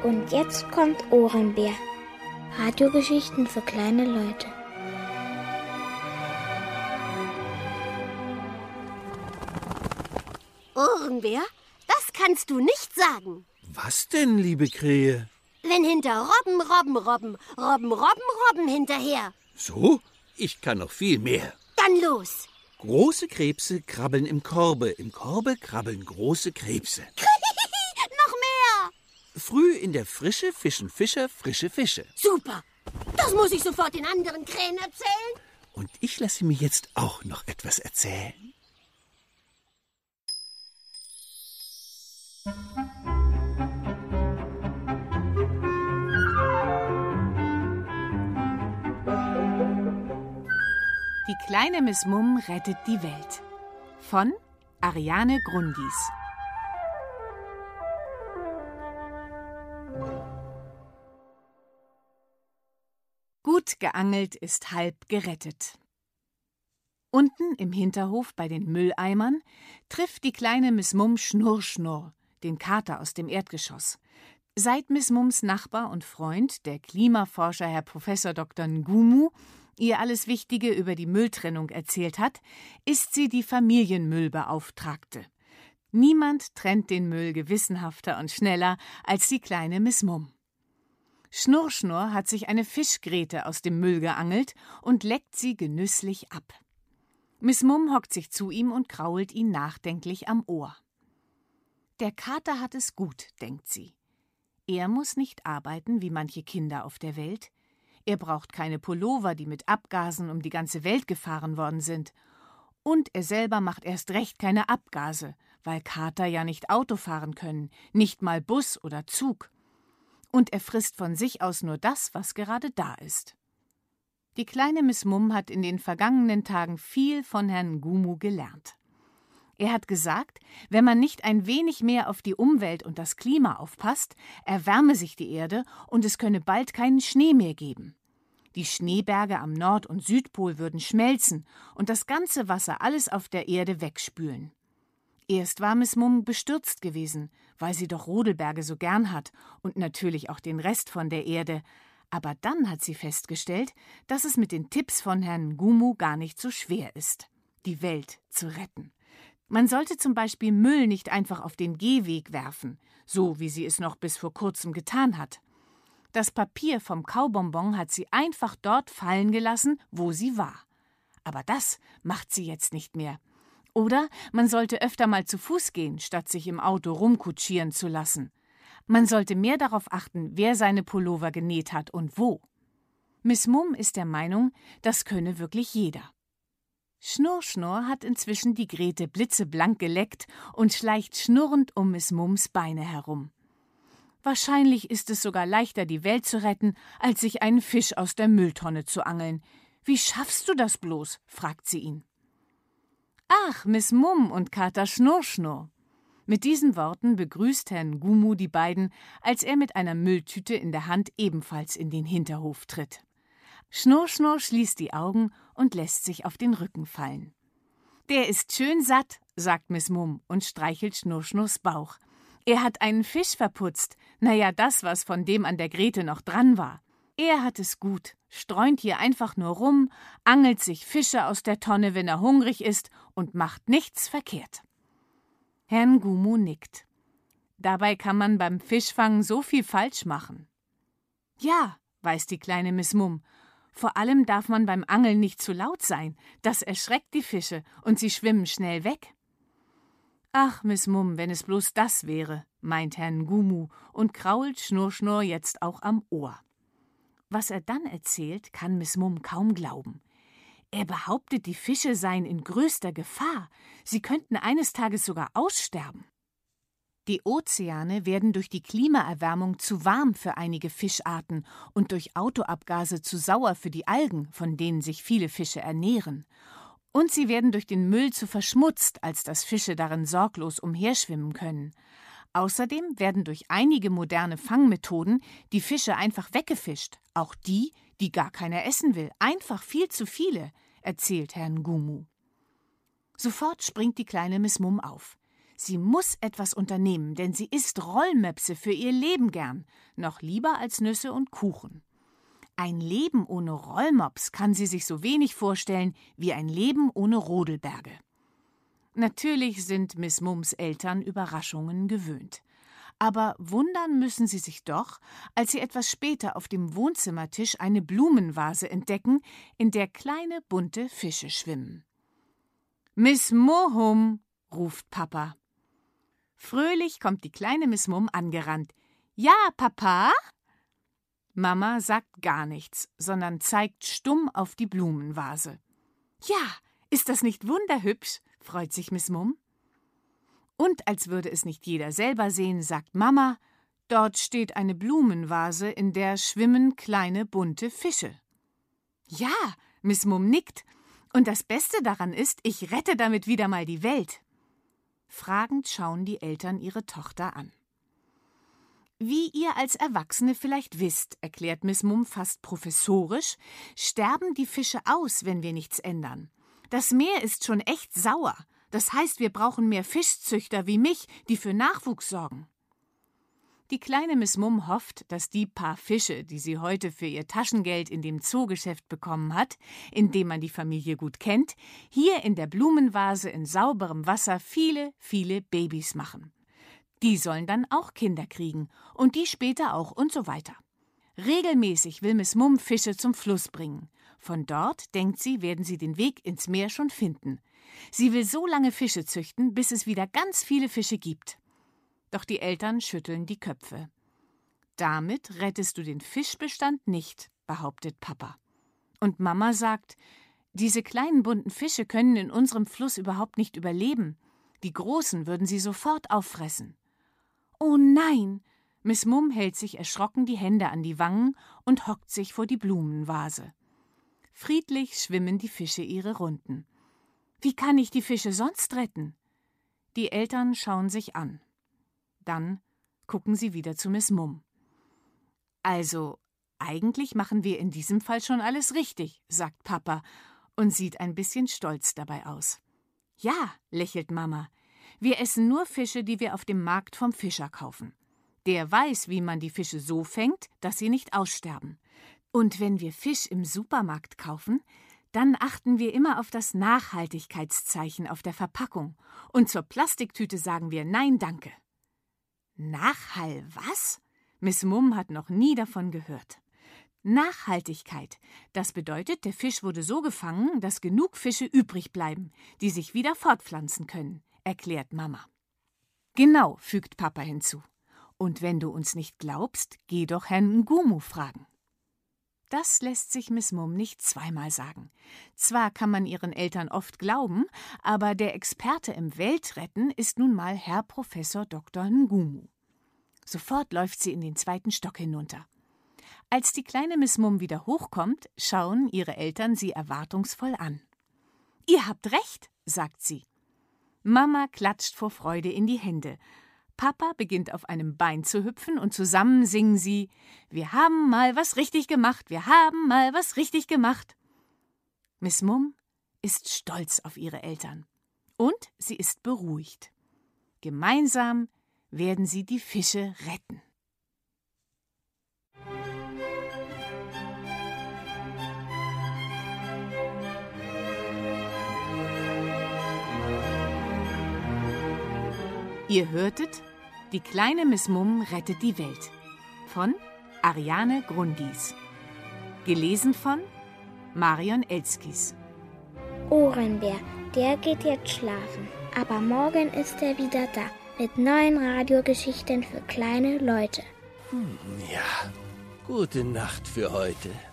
Und jetzt kommt Ohrenbär. Radiogeschichten für kleine Leute. Ohrenbär? Das kannst du nicht sagen. Was denn, liebe Krähe? Wenn hinter Robben, Robben, Robben, Robben, Robben, Robben hinterher. So? Ich kann noch viel mehr. Dann los. Große Krebse krabbeln im Korbe. Im Korbe krabbeln große Krebse. Noch mehr. Früh in der Frische fischen Fischer frische Fische. Super. Das muss ich sofort den anderen Krähen erzählen. Und ich lasse mir jetzt auch noch etwas erzählen. Die kleine Miss Mumm rettet die Welt. Von Ariane Grundis. Gut geangelt ist halb gerettet. Unten im Hinterhof bei den Mülleimern trifft die kleine Miss Mumm Schnurr Schnurr, den Kater aus dem Erdgeschoss. Seit Miss Mumms Nachbar und Freund, der Klimaforscher Herr Professor Dr. Ngumu, ihr alles Wichtige über die Mülltrennung erzählt hat, ist sie die Familienmüllbeauftragte. Niemand trennt den Müll gewissenhafter und schneller als die kleine Miss Mumm. Schnurr Schnurr hat sich eine Fischgräte aus dem Müll geangelt und leckt sie genüsslich ab. Miss Mumm hockt sich zu ihm und krault ihn nachdenklich am Ohr. Der Kater hat es gut, denkt sie. Er muss nicht arbeiten wie manche Kinder auf der Welt. Er braucht keine Pullover, die mit Abgasen um die ganze Welt gefahren worden sind. Und er selber macht erst recht keine Abgase, weil Kater ja nicht Auto fahren können, nicht mal Bus oder Zug. Und er frisst von sich aus nur das, was gerade da ist. Die kleine Miss Mumm hat in den vergangenen Tagen viel von Herrn Ngumu gelernt. Er hat gesagt, wenn man nicht ein wenig mehr auf die Umwelt und das Klima aufpasst, erwärme sich die Erde und es könne bald keinen Schnee mehr geben. Die Schneeberge am Nord- und Südpol würden schmelzen und das ganze Wasser alles auf der Erde wegspülen. Erst war Miss Mumm bestürzt gewesen, weil sie doch Rodelberge so gern hat und natürlich auch den Rest von der Erde. Aber dann hat sie festgestellt, dass es mit den Tipps von Herrn Ngumu gar nicht so schwer ist, die Welt zu retten. Man sollte zum Beispiel Müll nicht einfach auf den Gehweg werfen, so wie sie es noch bis vor kurzem getan hat. Das Papier vom Kaubonbon hat sie einfach dort fallen gelassen, wo sie war. Aber das macht sie jetzt nicht mehr. Oder man sollte öfter mal zu Fuß gehen, statt sich im Auto rumkutschieren zu lassen. Man sollte mehr darauf achten, wer seine Pullover genäht hat und wo. Miss Mumm ist der Meinung, das könne wirklich jeder. Schnurr Schnurr hat inzwischen die Grete blitzeblank geleckt und schleicht schnurrend um Miss Mumms Beine herum. Wahrscheinlich ist es sogar leichter, die Welt zu retten, als sich einen Fisch aus der Mülltonne zu angeln. »Wie schaffst du das bloß?« fragt sie ihn. »Ach, Miss Mumm und Kater Schnurr Schnurr.« Mit diesen Worten begrüßt Herr Ngumu die beiden, als er mit einer Mülltüte in der Hand ebenfalls in den Hinterhof tritt. Schnurr Schnurr schließt die Augen und lässt sich auf den Rücken fallen. »Der ist schön satt«, sagt Miss Mumm und streichelt Schnurr Schnurrs Bauch. »Er hat einen Fisch verputzt. Naja, das, was von dem an der Grete noch dran war. Er hat es gut, streunt hier einfach nur rum, angelt sich Fische aus der Tonne, wenn er hungrig ist und macht nichts verkehrt.« Herr Ngumu nickt. Dabei kann man beim Fischfangen so viel falsch machen. »Ja«, weiß die kleine Miss Mumm, »vor allem darf man beim Angeln nicht zu laut sein. Das erschreckt die Fische und sie schwimmen schnell weg.« »Ach, Miss Mumm, wenn es bloß das wäre«, meint Herr Ngumu und krault Schnurr Schnurr jetzt auch am Ohr. Was er dann erzählt, kann Miss Mumm kaum glauben. Er behauptet, die Fische seien in größter Gefahr. Sie könnten eines Tages sogar aussterben. Die Ozeane werden durch die Klimaerwärmung zu warm für einige Fischarten und durch Autoabgase zu sauer für die Algen, von denen sich viele Fische ernähren. Und sie werden durch den Müll zu verschmutzt, als dass Fische darin sorglos umherschwimmen können. Außerdem werden durch einige moderne Fangmethoden die Fische einfach weggefischt, auch die, die gar keiner essen will, einfach viel zu viele, erzählt Herr Ngumu. Sofort springt die kleine Miss Mumm auf. Sie muss etwas unternehmen, denn sie isst Rollmöpse für ihr Leben gern, noch lieber als Nüsse und Kuchen. Ein Leben ohne Rollmops kann sie sich so wenig vorstellen wie ein Leben ohne Rodelberge. Natürlich sind Miss Mums Eltern Überraschungen gewöhnt. Aber wundern müssen sie sich doch, als sie etwas später auf dem Wohnzimmertisch eine Blumenvase entdecken, in der kleine bunte Fische schwimmen. »Miss Mohum«, ruft Papa. Fröhlich kommt die kleine Miss Mum angerannt. »Ja, Papa?« Mama sagt gar nichts, sondern zeigt stumm auf die Blumenvase. »Ja, ist das nicht wunderhübsch?« freut sich Miss Mum. Und als würde es nicht jeder selber sehen, sagt Mama, dort steht eine Blumenvase, in der schwimmen kleine bunte Fische. Ja, Miss Mum nickt. Und das Beste daran ist, ich rette damit wieder mal die Welt. Fragend schauen die Eltern ihre Tochter an. Wie ihr als Erwachsene vielleicht wisst, erklärt Miss Mum fast professorisch, sterben die Fische aus, wenn wir nichts ändern. Das Meer ist schon echt sauer. Das heißt, wir brauchen mehr Fischzüchter wie mich, die für Nachwuchs sorgen. Die kleine Miss Mum hofft, dass die paar Fische, die sie heute für ihr Taschengeld in dem Zoogeschäft bekommen hat, in dem man die Familie gut kennt, hier in der Blumenvase in sauberem Wasser viele, viele Babys machen. Die sollen dann auch Kinder kriegen und die später auch und so weiter. Regelmäßig will Miss Mum Fische zum Fluss bringen. Von dort, denkt sie, werden sie den Weg ins Meer schon finden. Sie will so lange Fische züchten, bis es wieder ganz viele Fische gibt. Doch die Eltern schütteln die Köpfe. Damit rettest du den Fischbestand nicht, behauptet Papa. Und Mama sagt, diese kleinen bunten Fische können in unserem Fluss überhaupt nicht überleben. Die großen würden sie sofort auffressen. Oh nein! Miss Mum hält sich erschrocken die Hände an die Wangen und hockt sich vor die Blumenvase. Friedlich schwimmen die Fische ihre Runden. Wie kann ich die Fische sonst retten? Die Eltern schauen sich an. Dann gucken sie wieder zu Miss Mum. Also, eigentlich machen wir in diesem Fall schon alles richtig, sagt Papa und sieht ein bisschen stolz dabei aus. Ja, lächelt Mama, wir essen nur Fische, die wir auf dem Markt vom Fischer kaufen. Der weiß, wie man die Fische so fängt, dass sie nicht aussterben. Und wenn wir Fisch im Supermarkt kaufen, dann achten wir immer auf das Nachhaltigkeitszeichen auf der Verpackung. Und zur Plastiktüte sagen wir Nein, danke. Nachhall was? Miss Mum hat noch nie davon gehört. Nachhaltigkeit, das bedeutet, der Fisch wurde so gefangen, dass genug Fische übrig bleiben, die sich wieder fortpflanzen können, erklärt Mama. Genau, fügt Papa hinzu. Und wenn du uns nicht glaubst, geh doch Herrn Ngumu fragen. Das lässt sich Miss Mum nicht zweimal sagen. Zwar kann man ihren Eltern oft glauben, aber der Experte im Weltretten ist nun mal Herr Professor Dr. Ngumu. Sofort läuft sie in den 2. Stock hinunter. Als die kleine Miss Mum wieder hochkommt, schauen ihre Eltern sie erwartungsvoll an. »Ihr habt recht«, sagt sie. Mama klatscht vor Freude in die Hände. Papa beginnt auf einem Bein zu hüpfen und zusammen singen sie »Wir haben mal was richtig gemacht, wir haben mal was richtig gemacht«. Miss Mum ist stolz auf ihre Eltern. Und sie ist beruhigt. Gemeinsam werden sie die Fische retten. Ihr hörtet »Die kleine Miss Mum rettet die Welt« von Ariane Grundis. Gelesen von Marion Elskis. Ohrenbär, der geht jetzt schlafen. Aber morgen ist er wieder da mit neuen Radiogeschichten für kleine Leute. Ja, gute Nacht für heute.